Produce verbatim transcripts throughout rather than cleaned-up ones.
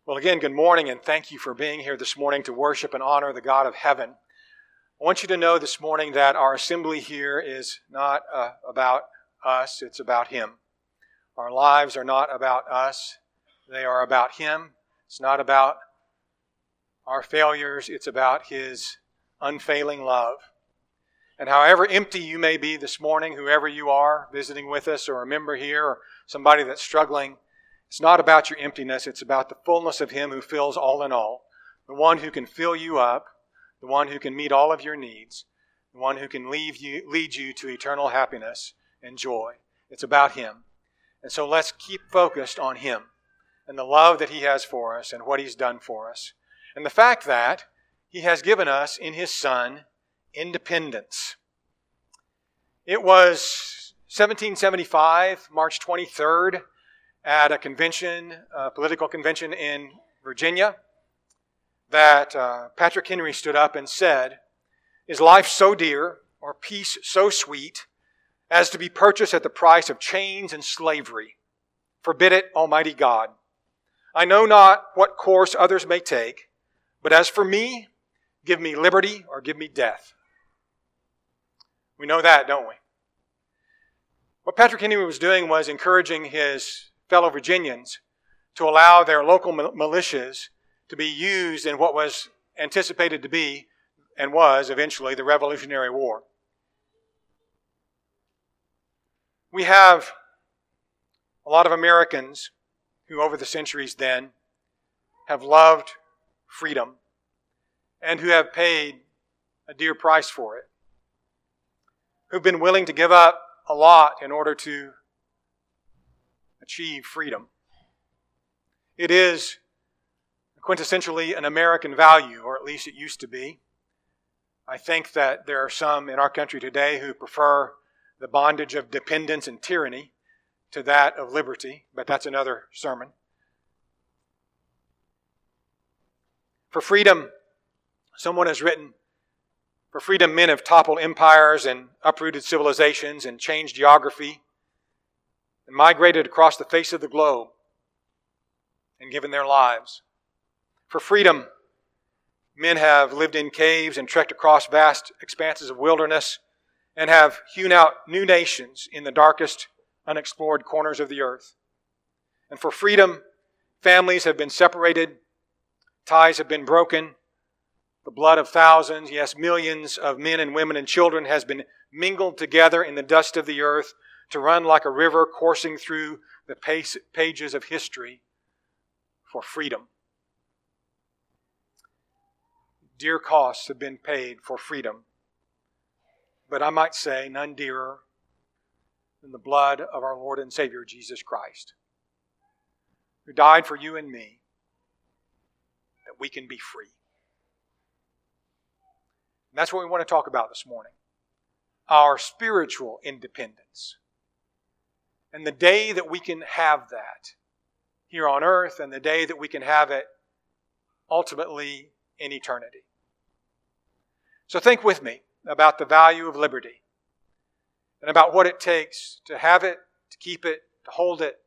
Well, again, good morning, and thank you for being here this morning to worship and honor the God of heaven. I want you to know this morning that our assembly here is not uh, about us, it's about Him. Our lives are not about us, they are about Him. It's not about our failures, it's about His unfailing love. And however empty you may be this morning, whoever you are visiting with us, or a member here, or somebody that's struggling, it's not about your emptiness, it's about the fullness of Him who fills all in all, the one who can fill you up, the one who can meet all of your needs, the one who can leave you, lead you to eternal happiness and joy. It's about Him. And so let's keep focused on Him and the love that He has for us and what He's done for us. And the fact that He has given us in His Son independence. It was seventeen seventy-five, March twenty-third, at a convention, a political convention in Virginia, that uh, Patrick Henry stood up and said, "Is life so dear, or peace so sweet, as to be purchased at the price of chains and slavery? Forbid it, Almighty God. I know not what course others may take, but as for me, give me liberty or give me death." We know that, don't we? What Patrick Henry was doing was encouraging his fellow Virginians to allow their local militias to be used in what was anticipated to be, and was eventually, the Revolutionary War. We have a lot of Americans who over the centuries then have loved freedom and who have paid a dear price for it, who've been willing to give up a lot in order to achieve freedom. It is quintessentially an American value, or at least it used to be. I think that there are some in our country today who prefer the bondage of dependence and tyranny to that of liberty, but that's another sermon. For freedom, someone has written, "For freedom, men have toppled empires and uprooted civilizations and changed geography and migrated across the face of the globe and given their lives. For freedom, men have lived in caves and trekked across vast expanses of wilderness and have hewn out new nations in the darkest, unexplored corners of the earth. And for freedom, families have been separated, ties have been broken, the blood of thousands, yes, millions of men and women and children has been mingled together in the dust of the earth to run like a river coursing through the pages of history for freedom." Dear costs have been paid for freedom, but I might say none dearer than the blood of our Lord and Savior Jesus Christ, who died for you and me, that we can be free. And that's what we want to talk about this morning. Our spiritual independence. And the day that we can have that here on earth, and the day that we can have it ultimately in eternity. So think with me about the value of liberty and about what it takes to have it, to keep it, to hold it.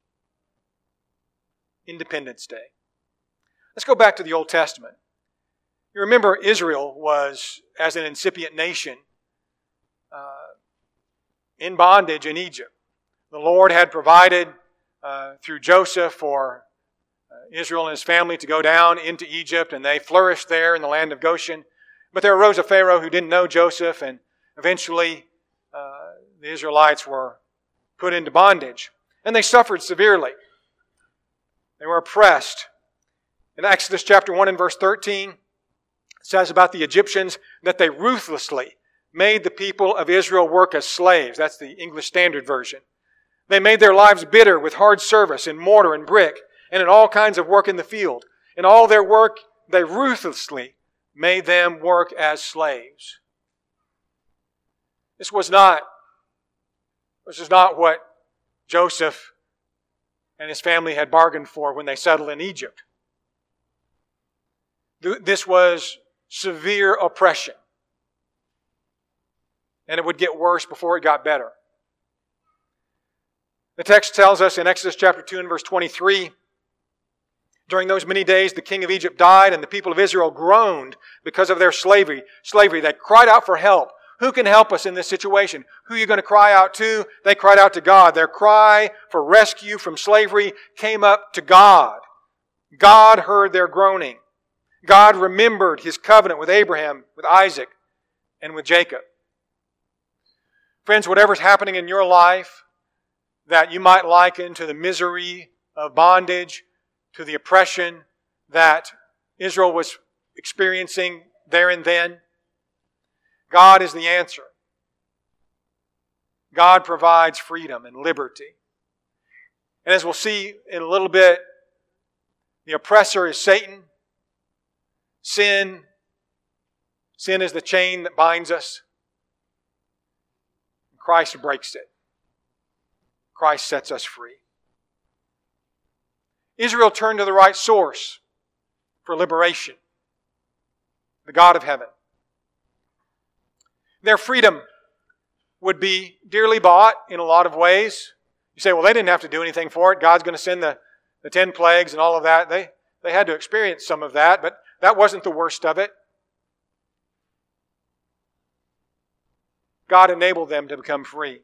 Independence Day. Let's go back to the Old Testament. You remember Israel was, as an incipient nation, uh, in bondage in Egypt. The Lord had provided uh, through Joseph for uh, Israel and his family to go down into Egypt, and they flourished there in the land of Goshen. But there arose a Pharaoh who didn't know Joseph, and eventually uh, the Israelites were put into bondage. And they suffered severely. They were oppressed. In Exodus chapter one and verse thirteen, it says about the Egyptians that they ruthlessly made the people of Israel work as slaves. That's the English Standard Version. They made their lives bitter with hard service in mortar and brick and in all kinds of work in the field. In all their work, they ruthlessly made them work as slaves. This was not, this is not what Joseph and his family had bargained for when they settled in Egypt. This was severe oppression. And it would get worse before it got better. The text tells us in Exodus chapter two and verse twenty-three, During those many days, the king of Egypt died, and the people of Israel groaned because of their slavery. Slavery. They cried out for help. Who can help us in this situation? Who are you going to cry out to? They cried out to God. Their cry for rescue from slavery came up to God. God heard their groaning. God remembered His covenant with Abraham, with Isaac, and with Jacob. Friends, whatever's happening in your life that you might liken to the misery of bondage, to the oppression that Israel was experiencing there and then, God is the answer. God provides freedom and liberty. And as we'll see in a little bit, the oppressor is Satan. Sin, sin is the chain that binds us. Christ breaks it. Christ sets us free. Israel turned to the right source for liberation, the God of heaven. Their freedom would be dearly bought in a lot of ways. You say, well, they didn't have to do anything for it. God's going to send the, the ten plagues and all of that. They, they had to experience some of that, but that wasn't the worst of it. God enabled them to become free.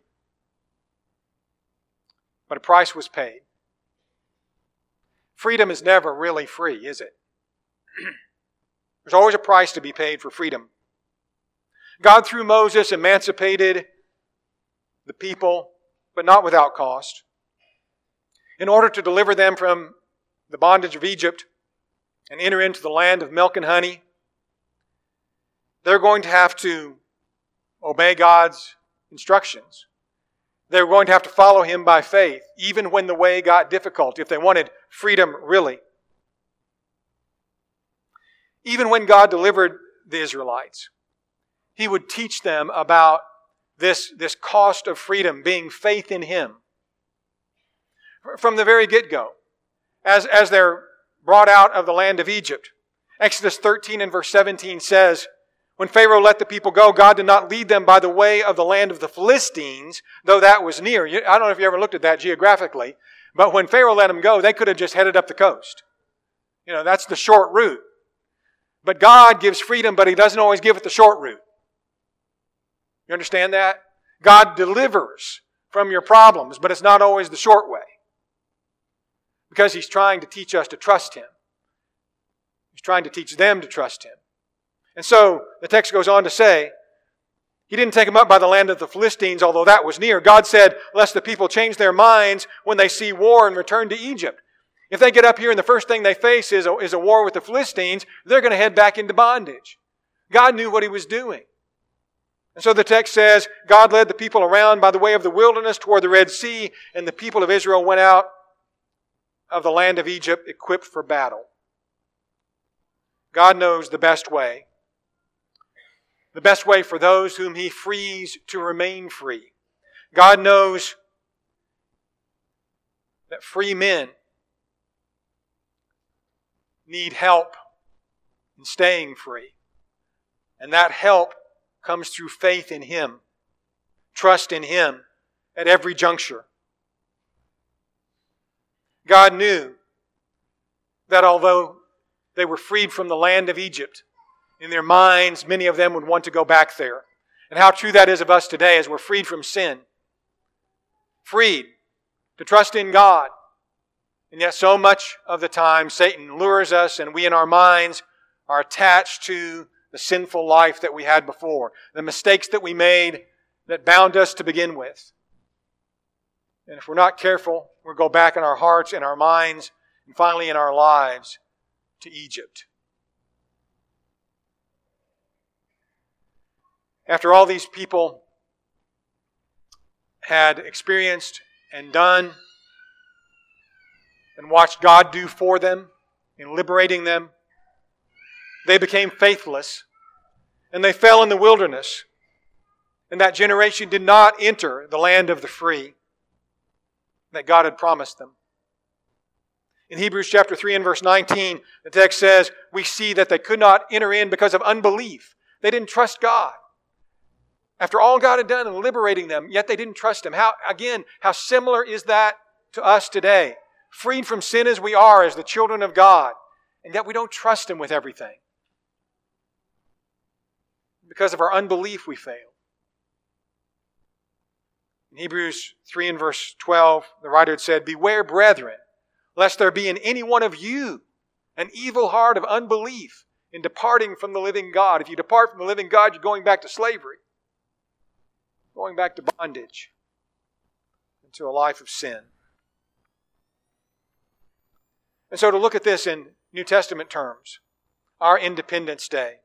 But a price was paid. Freedom is never really free, is it? There's always a price to be paid for freedom. God, through Moses, emancipated the people, but not without cost. In order to deliver them from the bondage of Egypt and enter into the land of milk and honey, they're going to have to obey God's instructions. They're going to have to follow Him by faith, even when the way got difficult, if they wanted freedom really. Even when God delivered the Israelites, He would teach them about this, this cost of freedom, being faith in Him. From the very get-go, as, as they're brought out of the land of Egypt, Exodus thirteen and verse seventeen says, when Pharaoh let the people go, God did not lead them by the way of the land of the Philistines, though that was near. I don't know if you ever looked at that geographically, but when Pharaoh let them go, they could have just headed up the coast. You know, that's the short route. But God gives freedom, but He doesn't always give it the short route. You understand that? God delivers from your problems, but it's not always the short way. Because He's trying to teach us to trust Him. He's trying to teach them to trust Him. And so, the text goes on to say, He didn't take them up by the land of the Philistines, although that was near. God said, lest the people change their minds when they see war and return to Egypt. If they get up here and the first thing they face is a, is a war with the Philistines, they're going to head back into bondage. God knew what He was doing. And so the text says, God led the people around by the way of the wilderness toward the Red Sea, and the people of Israel went out of the land of Egypt equipped for battle. God knows the best way. The best way for those whom He frees to remain free. God knows that free men need help in staying free. And that help comes through faith in Him, trust in Him at every juncture. God knew that although they were freed from the land of Egypt, in their minds, many of them would want to go back there. And how true that is of us today as we're freed from sin. Freed to trust in God. And yet so much of the time Satan lures us and we in our minds are attached to the sinful life that we had before. The mistakes that we made that bound us to begin with. And if we're not careful, we'll go back in our hearts, in our minds, and finally in our lives to Egypt. After all these people had experienced and done and watched God do for them in liberating them, they became faithless and they fell in the wilderness. And that generation did not enter the land of the free that God had promised them. In Hebrews chapter three and verse nineteen, the text says, we see that they could not enter in because of unbelief. They didn't trust God. After all God had done in liberating them, yet they didn't trust Him. How, again, how similar is that to us today? freed from sin as we are as the children of God, and yet we don't trust Him with everything. Because of our unbelief, we fail. In Hebrews three and verse twelve, the writer had said, "Beware, brethren, lest there be in any one of you an evil heart of unbelief in departing from the living God." If you depart from the living God, you're going back to slavery, going back to bondage, into a life of sin. And so to look at this in New Testament terms, our Independence Day.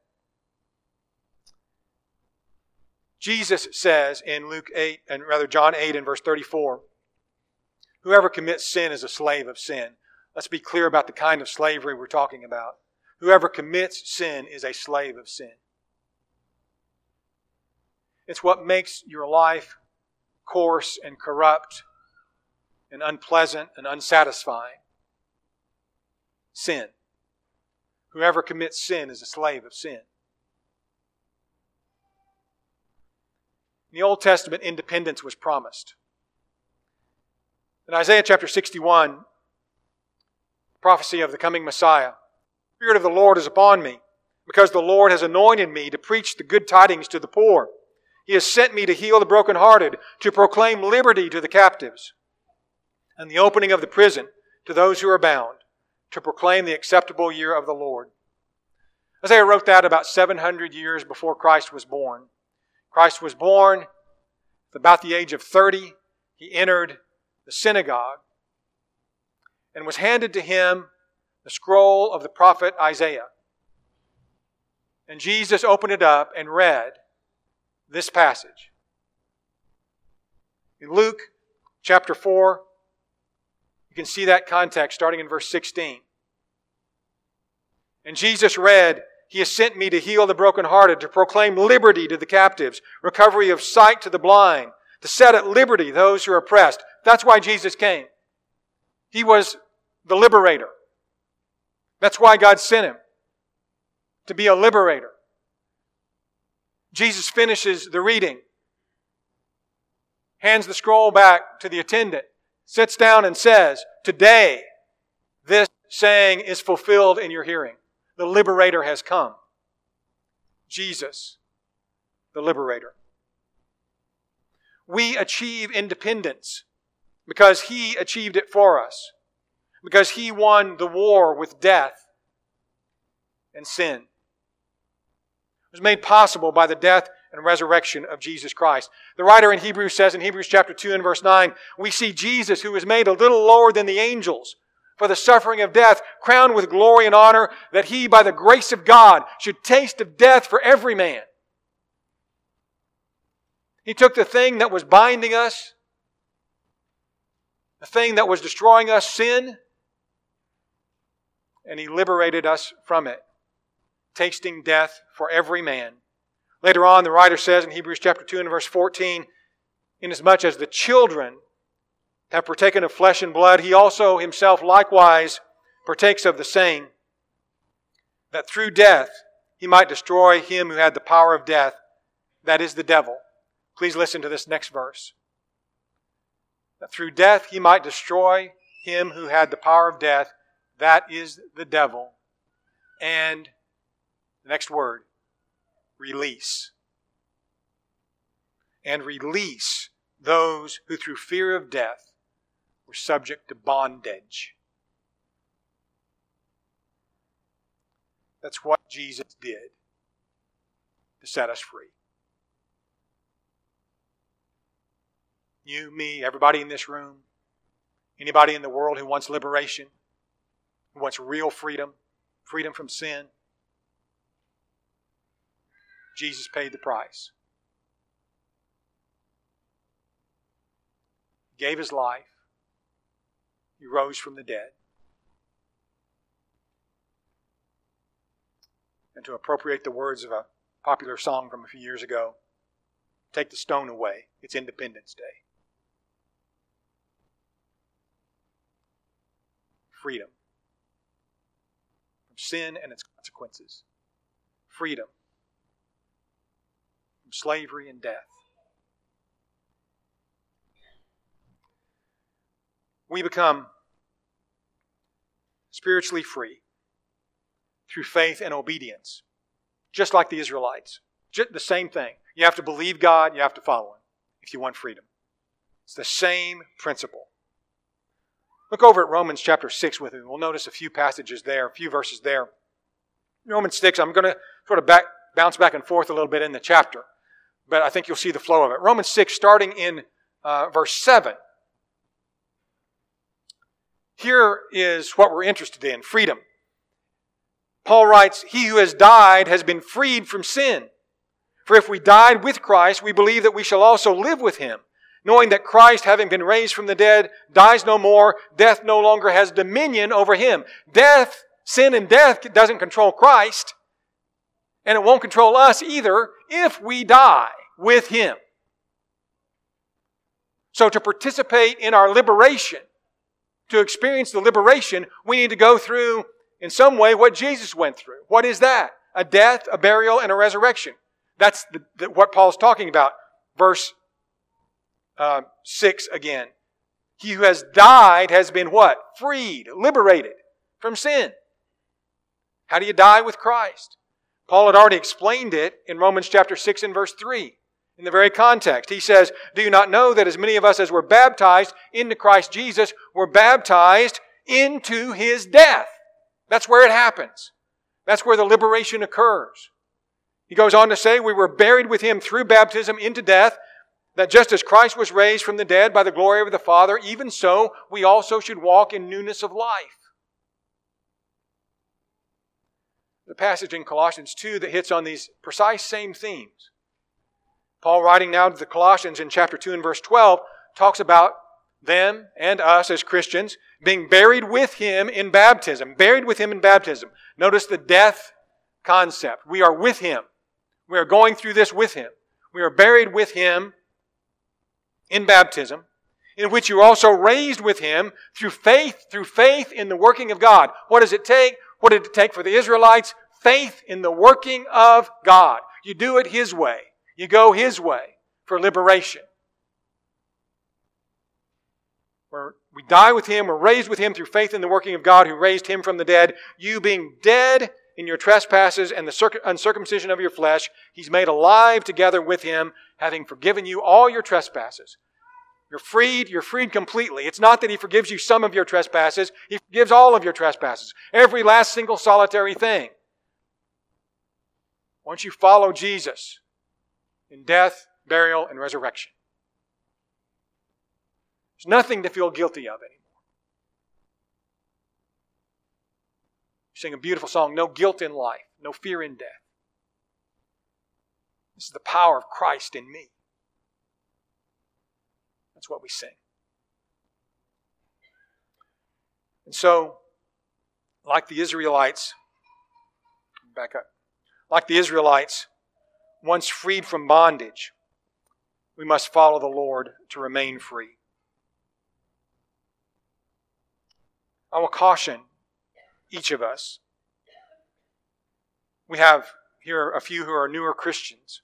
Jesus says in Luke eight, and rather John eight and verse thirty-four, "Whoever commits sin is a slave of sin." Let's be clear about the kind of slavery we're talking about. Whoever commits sin is a slave of sin. It's what makes your life coarse and corrupt and unpleasant and unsatisfying. Sin. Whoever commits sin is a slave of sin. In the Old Testament, independence was promised. In Isaiah chapter sixty-one, prophecy of the coming Messiah, "The Spirit of the Lord is upon me, because the Lord has anointed me to preach the good tidings to the poor. He has sent me to heal the brokenhearted, to proclaim liberty to the captives, and the opening of the prison to those who are bound, to proclaim the acceptable year of the Lord." Isaiah wrote that about seven hundred years before Christ was born. Christ was born at about the age of thirty. He entered the synagogue and was handed to him the scroll of the prophet Isaiah. And Jesus opened it up and read this passage. In Luke chapter four, you can see that context starting in verse sixteen. And Jesus read, "He has sent me to heal the brokenhearted, to proclaim liberty to the captives, recovery of sight to the blind, to set at liberty those who are oppressed." That's why Jesus came. He was the liberator. That's why God sent Him, to be a liberator. Jesus finishes the reading, hands the scroll back to the attendant, sits down and says, "Today this saying is fulfilled in your hearing. The liberator has come." Jesus, the liberator. We achieve independence because He achieved it for us. Because He won the war with death and sin. It was made possible by the death and resurrection of Jesus Christ. The writer in Hebrews says in Hebrews chapter two and verse nine, we see Jesus, who was made a little lower than the angels for the suffering of death, crowned with glory and honor, that He, by the grace of God, should taste of death for every man. He took the thing that was binding us, the thing that was destroying us, sin, and He liberated us from it, tasting death for every man. Later on, the writer says in Hebrews chapter two and verse fourteen, "Inasmuch as the children have partaken of flesh and blood, He also Himself likewise partakes of the same, that through death He might destroy him who had the power of death, that is the devil." Please listen to this next verse. "That through death He might destroy him who had the power of death, that is the devil." And the next word, release. And release those who through fear of death were subject to bondage. That's what Jesus did to set us free. You, me, everybody in this room, anybody in the world who wants liberation, who wants real freedom, freedom from sin, Jesus paid the price. He gave His life. He rose from the dead. And to appropriate the words of a popular song from a few years ago, take the stone away. It's Independence Day. Freedom from sin and its consequences. Freedom from slavery and death. We become spiritually free through faith and obedience, just like the Israelites. Just the same thing. You have to believe God, you have to follow Him if you want freedom. It's the same principle. Look over at Romans chapter six with me. We'll notice a few passages there, a few verses there. Romans six, I'm going to sort of back, bounce back and forth a little bit in the chapter, but I think you'll see the flow of it. Romans six, starting in uh, verse seven. Here is what we're interested in, freedom. Paul writes, "He who has died has been freed from sin. For if we died with Christ, we believe that we shall also live with Him, knowing that Christ, having been raised from the dead, dies no more. Death no longer has dominion over Him." Death, sin and death doesn't control Christ, and it won't control us either if we die with Him. So to participate in our liberation, to experience the liberation, we need to go through, in some way, what Jesus went through. What is that? A death, a burial, and a resurrection. That's the, the, what Paul's talking about. Verse uh, six again. He who has died has been what? Freed, liberated from sin. How do you die with Christ? Paul had already explained it in Romans chapter six and verse three. In the very context, he says, "Do you not know that as many of us as were baptized into Christ Jesus were baptized into His death?" That's where it happens. That's where the liberation occurs. He goes on to say, "We were buried with Him through baptism into death, that just as Christ was raised from the dead by the glory of the Father, even so we also should walk in newness of life." The passage in Colossians two that hits on these precise same themes. Paul, writing now to the Colossians in chapter two and verse twelve, talks about them and us as Christians being buried with Him in baptism. Buried with Him in baptism. Notice the death concept. We are with Him. We are going through this with Him. We are buried with Him in baptism, in which you are also raised with Him through faith, through faith in the working of God. What does it take? What did it take for the Israelites? Faith in the working of God. You do it His way. You go His way for liberation. We're, we die with Him, we're raised with Him through faith in the working of God who raised Him from the dead. You being dead in your trespasses and the circ- uncircumcision of your flesh, He's made alive together with Him, having forgiven you all your trespasses. You're freed, you're freed completely. It's not that He forgives you some of your trespasses, He forgives all of your trespasses. Every last single solitary thing. Once you follow Jesus in death, burial, and resurrection, there's nothing to feel guilty of anymore. You sing a beautiful song, "No guilt in life, no fear in death." This is the power of Christ in me. That's what we sing. And so, like the Israelites, back up, like the Israelites, once freed from bondage, we must follow the Lord to remain free. I will caution each of us. We have here a few who are newer Christians.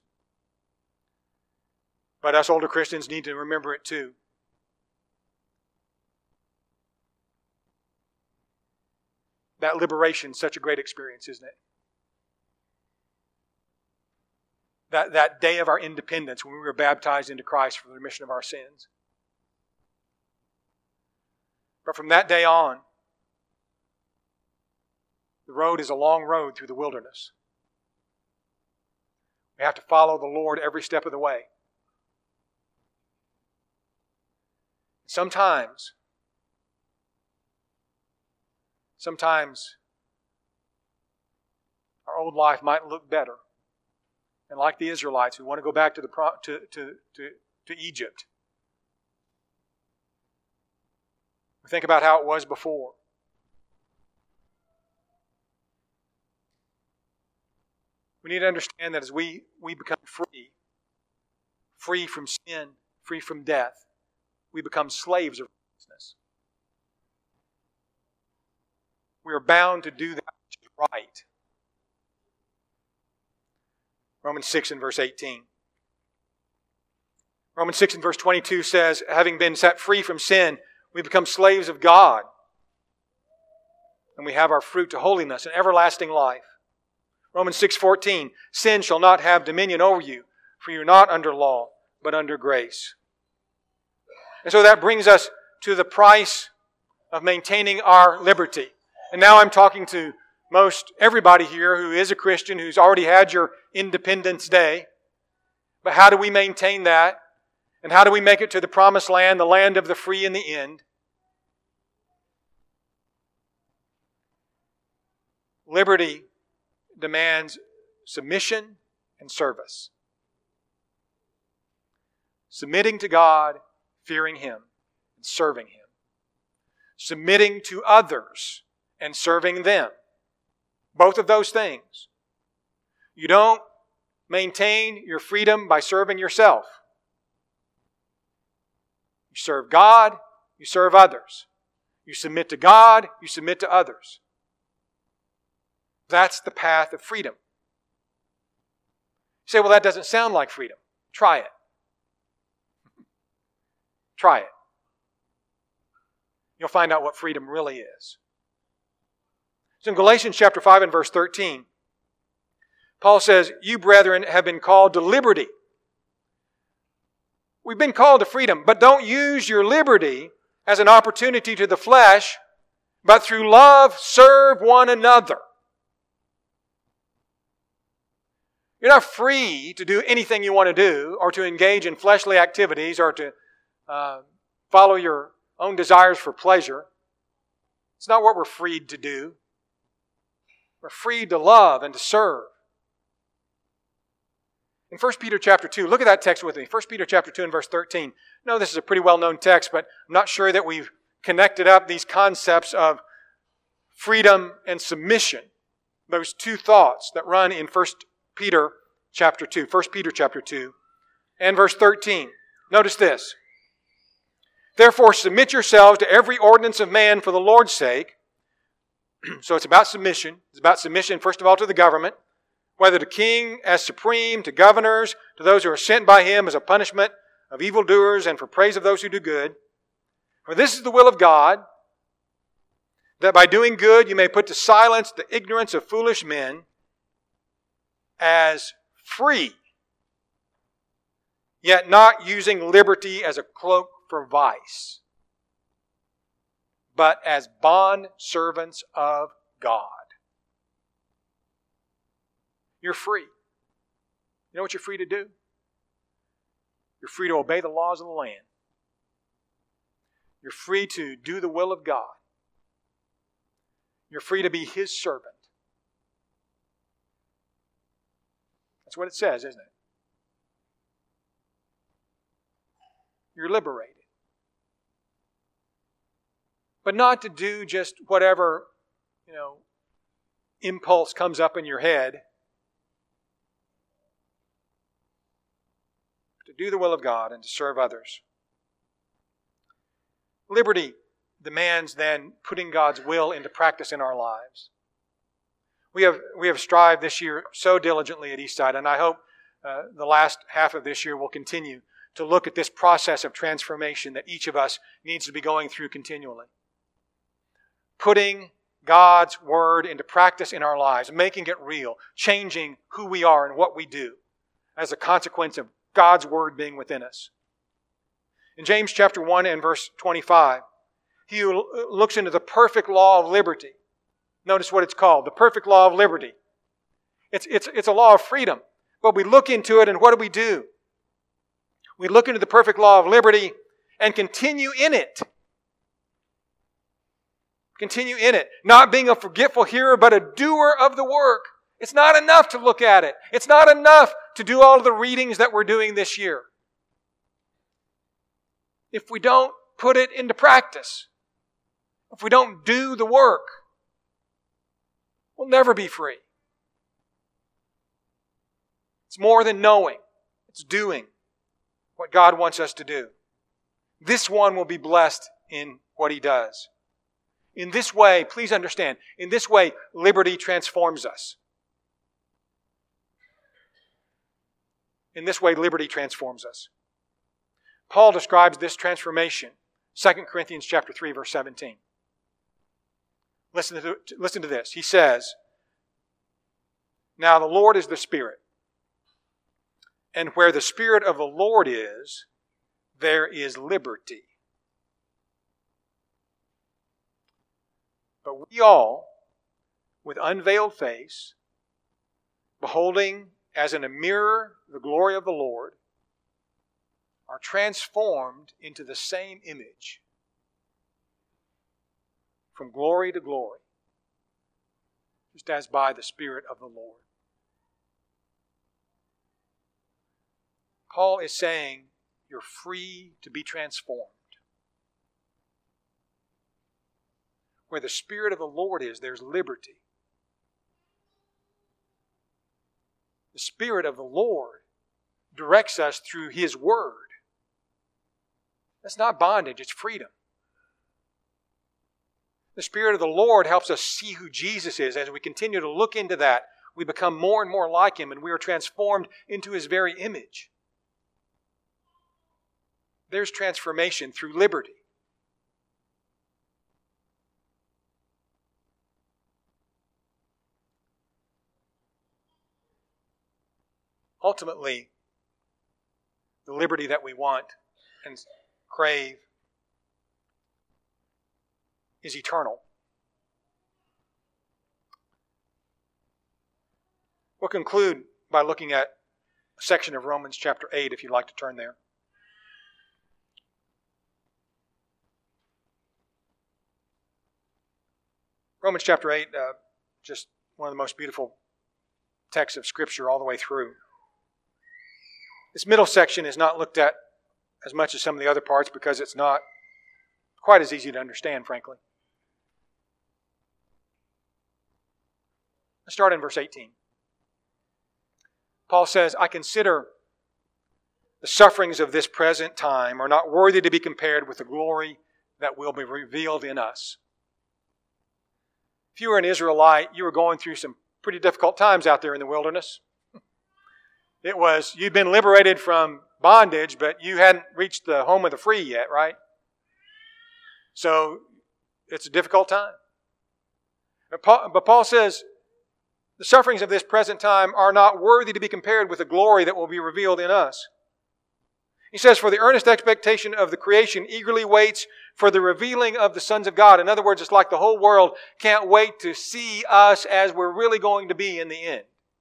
But us older Christians need to remember it too. That liberation is such a great experience, isn't it? That, that day of our independence when we were baptized into Christ for the remission of our sins. But from that day on, the road is a long road through the wilderness. We have to follow the Lord every step of the way. Sometimes, sometimes our old life might look better. And like the Israelites, we want to go back to the to to to, to Egypt. We think about how it was before. We need to understand that as we, we become free, free from sin, free from death, we become slaves of righteousness. We are bound to do that which is right. Romans six and verse eighteen. Romans six and verse twenty-two says, having been set free from sin, we become slaves of God. and we have our fruit to holiness and everlasting life. Romans six fourteen, sin shall not have dominion over you, for you're not under law, but under grace. And so that brings us to the price of maintaining our liberty. And now I'm talking to most everybody here who is a Christian, who's already had your Independence Day. But how do we maintain that? And how do we make it to the promised land, the land of the free in the end? Liberty demands submission and service. Submitting to God, fearing Him, and serving Him. Submitting to others and serving them. Both of those things. You don't maintain your freedom by serving yourself. You serve God, you serve others. You submit to God, you submit to others. That's the path of freedom. You say, well, that doesn't sound like freedom. Try it. Try it. You'll find out what freedom really is. So in Galatians chapter five and verse thirteen, Paul says, you brethren have been called to liberty. We've been called to freedom, but don't use your liberty as an opportunity to the flesh, but through love serve one another. You're not free to do anything you want to do or to engage in fleshly activities or to uh, follow your own desires for pleasure. It's not what we're freed to do. We're freed to love and to serve. In First Peter chapter two, look at that text with me. First Peter chapter two and verse thirteen. No, this is a pretty well-known text, but I'm not sure that we've connected up these concepts of freedom and submission. Those two thoughts that run in First Peter chapter two. First Peter chapter two and verse thirteen. Notice this. Therefore submit yourselves to every ordinance of man for the Lord's sake. So it's about submission. It's about submission, first of all, to the government, whether to king as supreme, to governors, to those who are sent by him as a punishment of evildoers and for praise of those who do good. For this is the will of God, that by doing good you may put to silence the ignorance of foolish men, as free, yet not using liberty as a cloak for vice, but as bond servants of God. You're free. You know what you're free to do? You're free to obey the laws of the land. You're free to do the will of God. You're free to be His servant. That's what it says, isn't it? You're liberated. But not to do just whatever, you know, impulse comes up in your head. To do the will of God and to serve others. Liberty demands then putting God's will into practice in our lives. We have we have strived this year so diligently at Eastside, and I hope uh, the last half of this year will continue to look at this process of transformation that each of us needs to be going through continually. Putting God's Word into practice in our lives, making it real, changing who we are and what we do as a consequence of God's Word being within us. In James chapter one and verse twenty-five, he who looks into the perfect law of liberty. Notice what it's called, the perfect law of liberty. It's, it's, it's a law of freedom, but we look into it and what do we do? We look into the perfect law of liberty and continue in it. Continue in it. Not being a forgetful hearer, but a doer of the work. It's not enough to look at it. It's not enough to do all of the readings that we're doing this year. If we don't put it into practice, if we don't do the work, we'll never be free. It's more than knowing. It's doing what God wants us to do. This one will be blessed in what he does. In this way, please understand, in this way, liberty transforms us. In this way, liberty transforms us. Paul describes this transformation, Second Corinthians chapter three, verse seventeen. Listen to, listen to this. He says, "Now the Lord is the Spirit. And where the Spirit of the Lord is, there is liberty." But we all, with unveiled face, beholding as in a mirror the glory of the Lord, are transformed into the same image, from glory to glory, just as by the Spirit of the Lord. Paul is saying you're free to be transformed. Where the Spirit of the Lord is, there's liberty. The Spirit of the Lord directs us through His Word. That's not bondage, it's freedom. The Spirit of the Lord helps us see who Jesus is. As we continue to look into that, we become more and more like Him, and we are transformed into His very image. There's transformation through liberty. Ultimately, the liberty that we want and crave is eternal. We'll conclude by looking at a section of Romans chapter eight, if you'd like to turn there. Romans chapter eight, uh, just one of the most beautiful texts of Scripture all the way through. This middle section is not looked at as much as some of the other parts because it's not quite as easy to understand, frankly. Let's start in verse eighteen. Paul says, "I consider the sufferings of this present time are not worthy to be compared with the glory that will be revealed in us." If you were an Israelite, you were going through some pretty difficult times out there in the wilderness. It was, you'd been liberated from bondage, but you hadn't reached the home of the free yet, right? So, it's a difficult time. But Paul, but Paul says, the sufferings of this present time are not worthy to be compared with the glory that will be revealed in us. He says, "For the earnest expectation of the creation eagerly waits for the revealing of the sons of God." In other words, it's like the whole world can't wait to see us as we're really going to be in the end.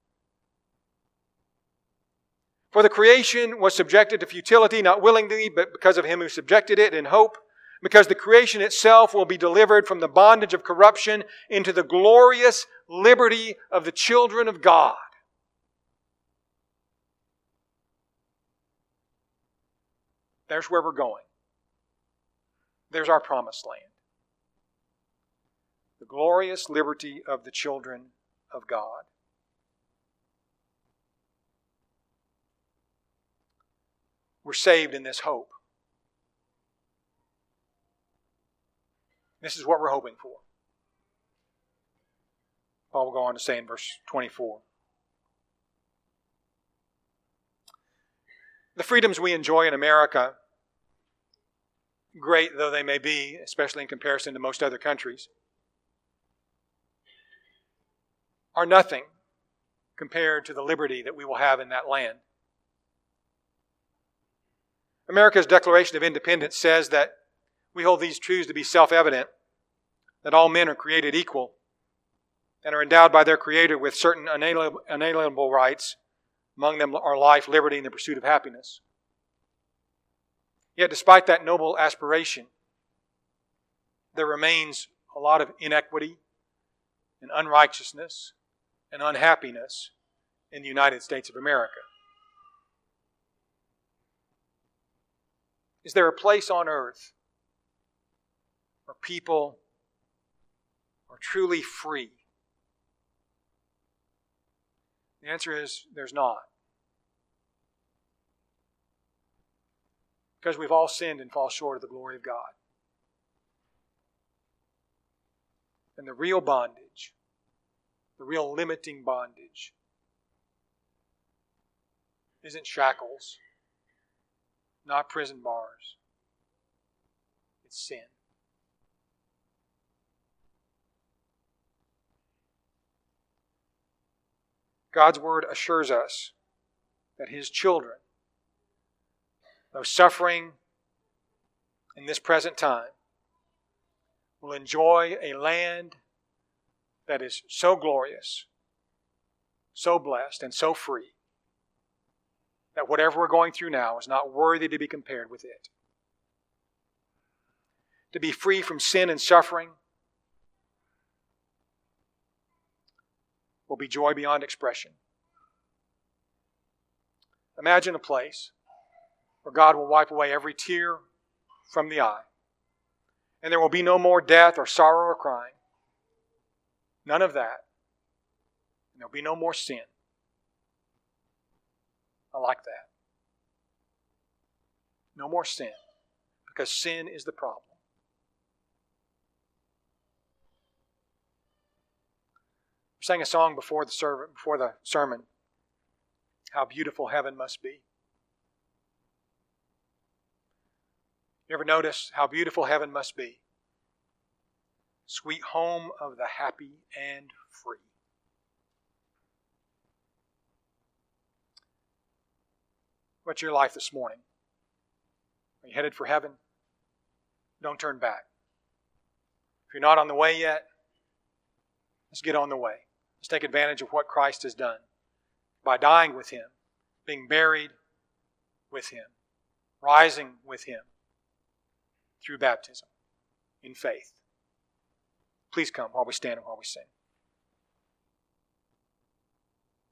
"For the creation was subjected to futility, not willingly, but because of Him who subjected it, in hope, because the creation itself will be delivered from the bondage of corruption into the glorious liberty of the children of God." There's where we're going. There's our promised land. The glorious liberty of the children of God. We're saved in this hope. This is what we're hoping for. Paul will go on to say in verse twenty-four. The freedoms we enjoy in America, great though they may be, especially in comparison to most other countries, are nothing compared to the liberty that we will have in that land. America's Declaration of Independence says that we hold these truths to be self-evident, that all men are created equal and are endowed by their Creator with certain unalienable, unalienable rights. Among them are life, liberty, and the pursuit of happiness. Yet despite that noble aspiration, there remains a lot of inequity and unrighteousness and unhappiness in the United States of America. Is there a place on earth where people are truly free? The answer is there's not. Because we've all sinned and fall short of the glory of God. And the real bondage, the real limiting bondage, isn't shackles, not prison bars. It's sin. God's Word assures us that His children, though suffering in this present time, will enjoy a land that is so glorious, so blessed, and so free that whatever we're going through now is not worthy to be compared with it. To be free from sin and suffering will be joy beyond expression. Imagine a place where God will wipe away every tear from the eye, and there will be no more death or sorrow or crying. None of that. And there will be no more sin. I like that. No more sin, because sin is the problem. We sang a song before the sermon, before the sermon, how beautiful heaven must be. You ever notice how beautiful heaven must be? Sweet home of the happy and free. What's your life this morning? Are you headed for heaven? Don't turn back. If you're not on the way yet, let's get on the way. Let's take advantage of what Christ has done by dying with Him, being buried with Him, rising with Him through baptism in faith. Please come while we stand and while we sing.